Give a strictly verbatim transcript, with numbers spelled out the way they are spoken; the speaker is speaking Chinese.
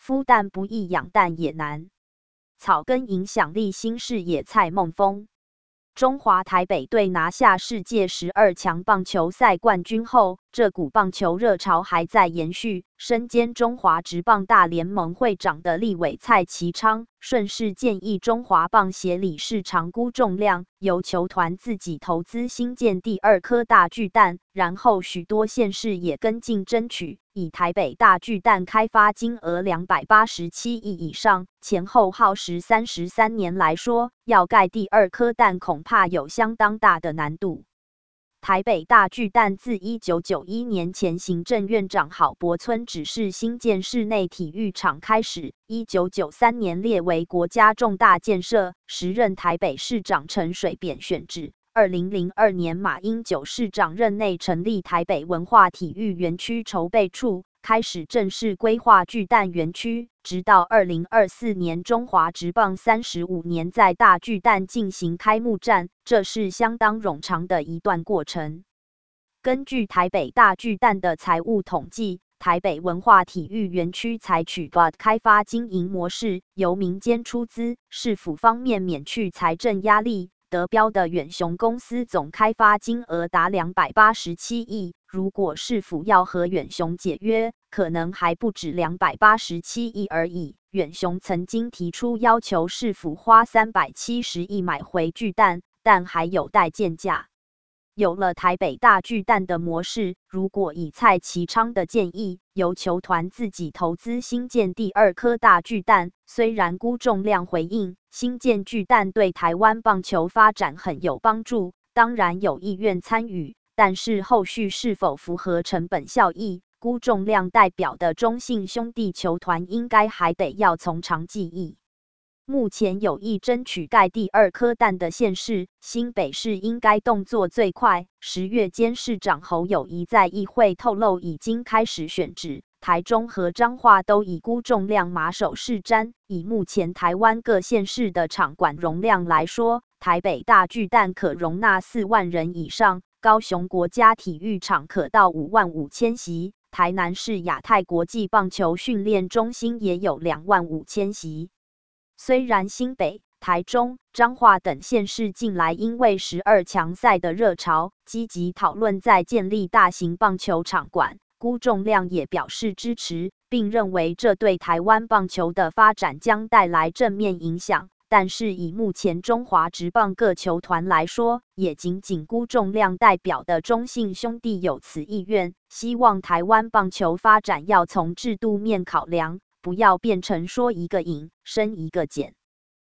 孵蛋不易，养蛋也难。草根影响力新视野蔡梦峰。中华台北队拿下世界十二强棒球赛冠军后，这股棒球热潮还在延续。身兼中华职棒大联盟会长的立委蔡其昌顺势建议中华棒协理事长估重量，由球团自己投资新建第二颗大巨蛋，然后许多县市也跟进争取。以台北大巨蛋开发金额两百八十七亿以上，前后耗时三十三年来说，要盖第二颗蛋恐怕有相当大的难度。台北大巨蛋自一九九一年前行政院长郝柏村指示新建室内体育场开始，一九九三年列为国家重大建设，时任台北市长陈水扁选址。二零零二年马英九市长任内成立台北文化体育园区筹备处，开始正式规划巨蛋园区，直到二零二四年中华职棒三十五年在大巨蛋进行开幕战，这是相当冗长的一段过程。根据台北大巨蛋的财务统计，台北文化体育园区采取 B O T 开发经营模式，由民间出资，市府方面免去财政压力。得标的远雄公司总开发金额达两百八十七亿，如果市府要和远雄解约，可能还不止两百八十七亿而已。远雄曾经提出要求市府花三百七十亿买回巨蛋，但还有待见价。有了台北大巨蛋的模式，如果以蔡其昌的建议，由球团自己投资新建第二颗大巨蛋，虽然估重量回应新建巨蛋对台湾棒球发展很有帮助，当然有意愿参与，但是后续是否符合成本效益，估重量代表的中信兄弟球团应该还得要从长计议。目前有意争取盖第二颗蛋的县市，新北市应该动作最快。十月间，市长侯友宜在议会透露，已经开始选址，台中和彰化都以估重量马首是瞻。以目前台湾各县市的场馆容量来说，台北大巨蛋可容纳四万人以上，高雄国家体育场可到五万五千席，台南市亚太国际棒球训练中心也有两万五千席。虽然新北、台中、彰化等县市近来因为十二强赛的热潮，积极讨论在建立大型棒球场馆，辜仲谅也表示支持，并认为这对台湾棒球的发展将带来正面影响。但是以目前中华职棒各球团来说，也仅仅辜仲谅代表的中信兄弟有此意愿，希望台湾棒球发展要从制度面考量，不要变成说一个赢，生一个减。